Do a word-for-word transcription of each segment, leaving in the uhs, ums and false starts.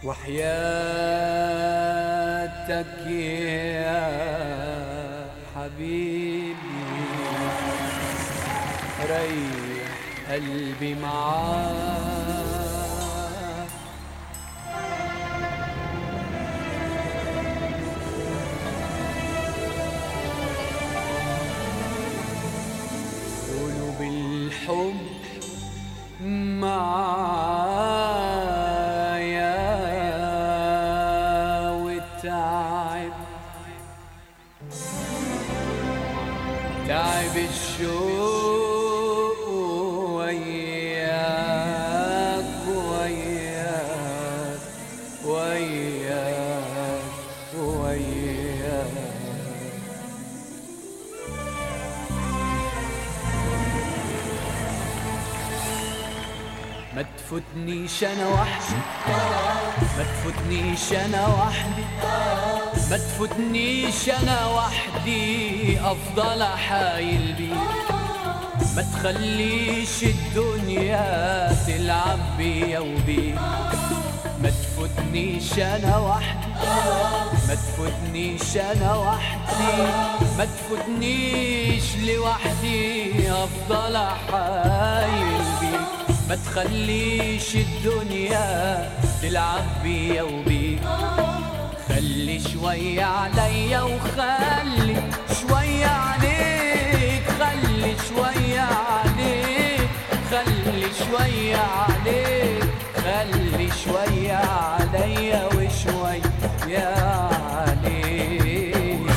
وحياتك يا حبيبي ريح قلبي معاك. قولوا بالحب معايا والتعب تعب الشوق وياك وياك وياك وياك. ما تفوتنيش انا وحدي، ما تفوتنيش انا وحدي، ما تفوتنيش انا وحدي افضل احايل بيك. ما تخليش الدنيا تلعب بيا وبيك. ما تفوتنيش انا وحدي، ما تفوتنيش انا وحدي، ما تفوتنيش لوحدي افضل احايل بيك. ما تخليش الدنيا تلعب بيا وبيك. خلي شوية عليا وخلي شوية عليك، خلي شوية عليك، خلي شوية عليك، خلي شوية عليا وشوية عليك.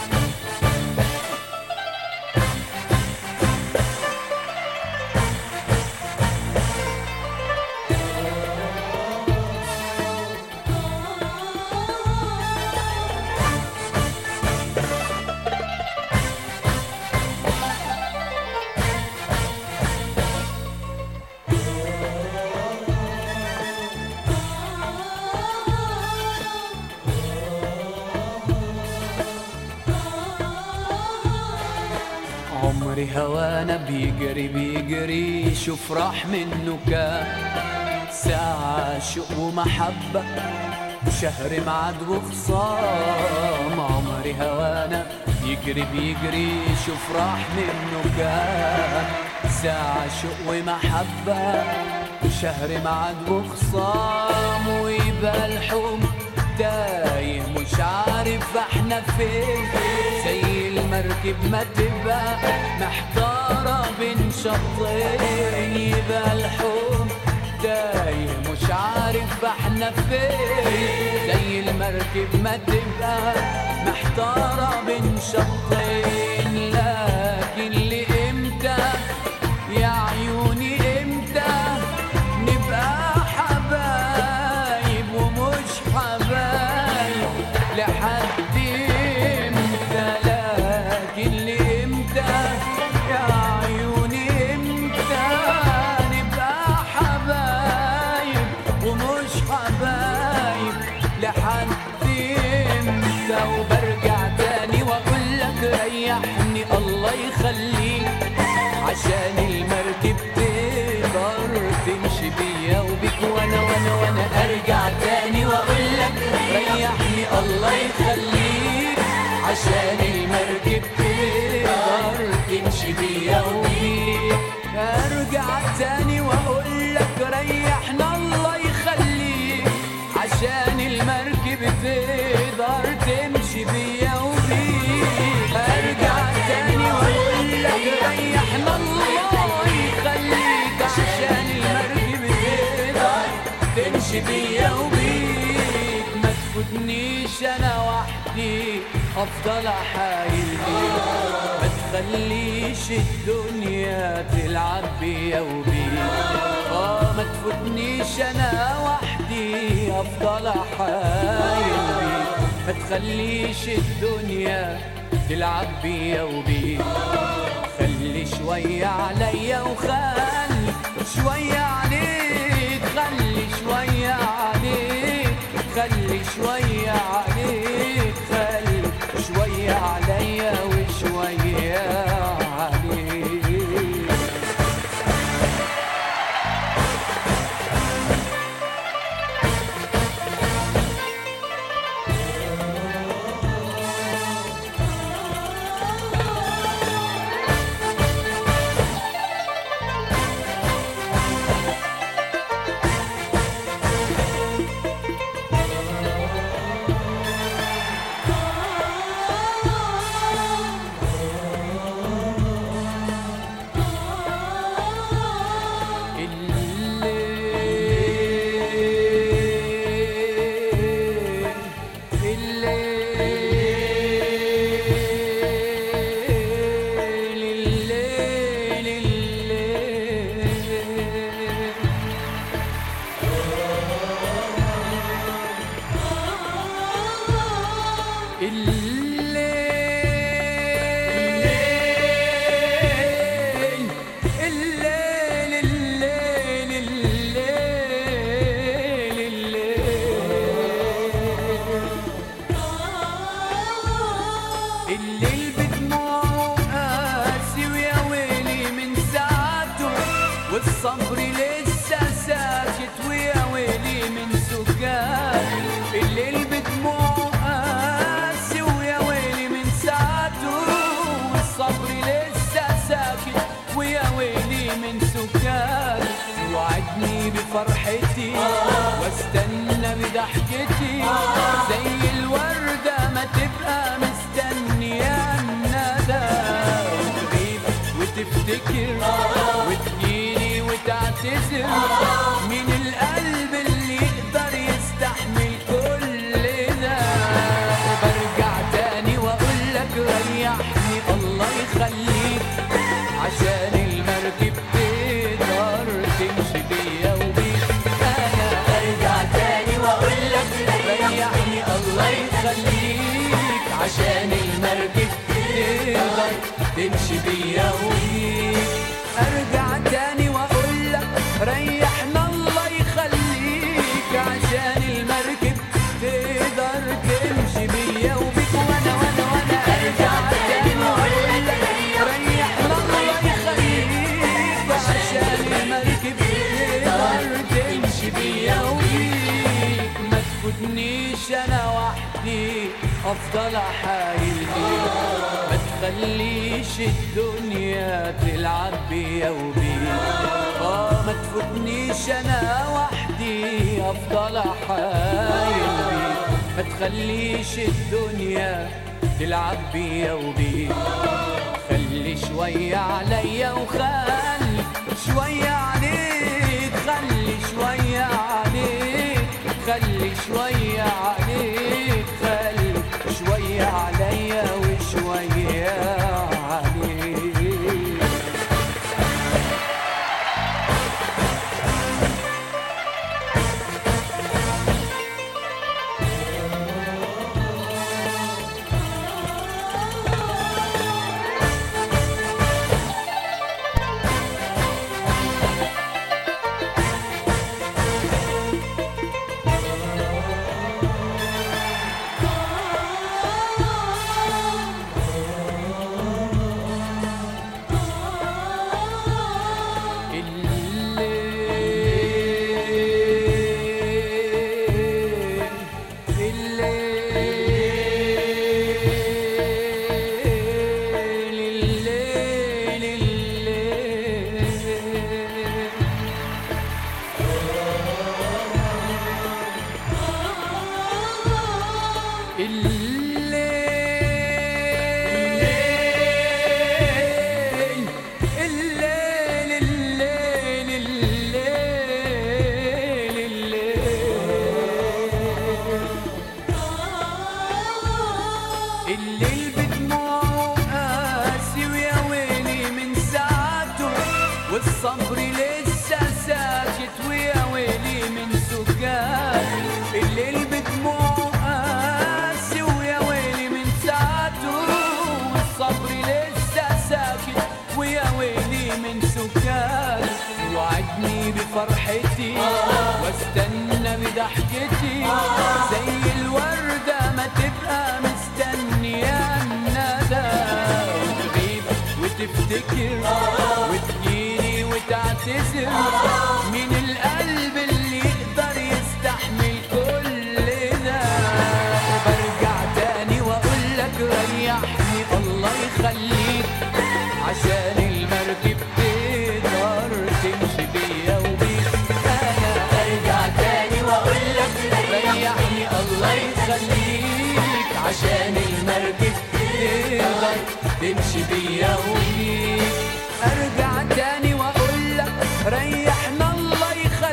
عمري هوانا بيجري بيجري شوف راح منه كام ساعة شوق ومحبة وشهر معاد وخصام. عمري هوانا بيجري بيجري شوف راح منه كام ساعة شوق ومحبة وشهر معاد وخصام. ويبقى الحب تايه مش عارف احنا فين، زي المركب ما تبقى محتارة بين شطين. يبقى الحب تايه مش عارف احنا فين، زي المركب ما تبقى محتارة بين شطين. لكن لإمتى يا عيوني امتى نبقى حبايب ومش حبايب لحد امتى؟ لكن لامتى يا عيوني امتى نبقى حبايب ومش حبايب لحد امتى؟ وبرجع تاني واقول لك ريحني الله يخليك عشان المركب تقدر تمشي بيا وبيك. وانا وانا وانا ارجع تاني واقول لك ريحني الله يخليك عشان المركب تقدر تمشي بيا وبيك. ارجع تاني واقول لك ريحنا الله يخليك عشان المركب تقدر تمشي بيا وبيك. ارجع تاني واقول لك ريحنا الله يخليك عشان المركب تقدر تمشي بيا وبيك. ما تفوتنيش انا وحدي افضل احايل بيك. ما تخليش الدنيا تلعب بيا وبيك. اه ما تفوتنيش انا وحدي افضل احايل بيك. ما تخليش الدنيا تلعب بيا وبيك. خلي شوية عليا وخلي شوية عليك، خلي شوية عليك، خلي شوية عليك، خلي شوية عليا وشوية عليك. الليل بدموعه قاسي ويا ويلي من ساعته، والصبر لسه ساكت ويا ويلي من سكاته. الليل بدموعه قاسي ويا ويلي من ساعته، والصبر لسه ساكت ويا ويلي من سكاته. وعدني بفرحتي واستنى بضحكتي، زي الوردة ما تبقى مستنية الندى، وتغيب وتفتكر وتجيني وتعتذر. مين القلب اللي يقدر يستحمل كل ده؟ برجع تاني واقول لك ريحني الله يخليك، عشان المركب تقدر تمشي بيا وبيك. انا ارجع تاني واقول لك ريحني الله يخليك، عشان المركب تقدر تمشي بيا وبيك. ارجع تاني واقول لك ريحنا الله يخليك، عشان المركب تقدر تمشي بيا وبيك. وانا وانا وانا ارجع تاني واقول لك ريحنا الله يخليك، عشان المركب تقدر تمشي بيا وبيك. ما تفوتنيش انا وحدي افضل احايل بيك، ما تخليش الدنيا تلعب بيا وبيك. اه ما تفوتنيش انا وحدي افضل احايل بيك، ما تخليش الدنيا تلعب بيا وبيك. خلي شوية عليا وخلي شوية عليك، خلي شوية عليك، خلي شوية عليك، خلي شوية عليا وشوية عليك. الليل بدموعه قاسي ويا ويلي من ساعته، والصبر لسه ساكت ويا ويلي من سكاته. الليل بدموعه قاسي ويا ويلي من ساعته، والصبر لسه ساكت ويا ويلي من سكاته. وعدني بفرحتي واستنى بضحكتي، زي الوردة ما تبقى مستنية الندى، وتغيب وتفتكر وتجيني وتعتذر. مين القلب اللي يقدر يستحمل كل ده؟ برجع تاني واقول لك ريحني الله يخليك، عشان المركب تقدر تمشي بيا وبيك. انا ارجع تاني واقول لك ريحني الله يخليك، عشان المركب تقدر تمشي بيا وبيك. ارجع تاني واقول لك ريحنا الله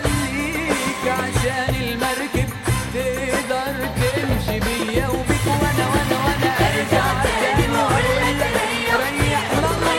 يخليك، عشان المركب تقدر تمشي بيا وبيك. وانا وانا وانا ارجع تاني واقول لك ريحنا الله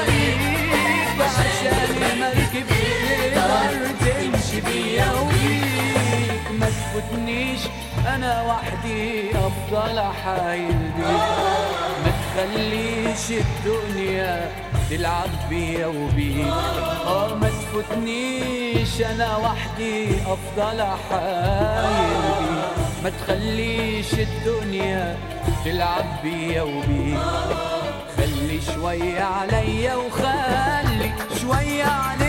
يخليك، عشان المركب تقدر تمشي بيا وبيك. ما تفوتنيش انا وحدي افضل احايل بيك، ما تخليش الدنيا تلعب بيا وبيك. اه ما تفوتنيش انا وحدي افضل احايل بيك، ما تخليش الدنيا تلعب بيا وبيك. خلي شوية عليا وخلي شوية عليا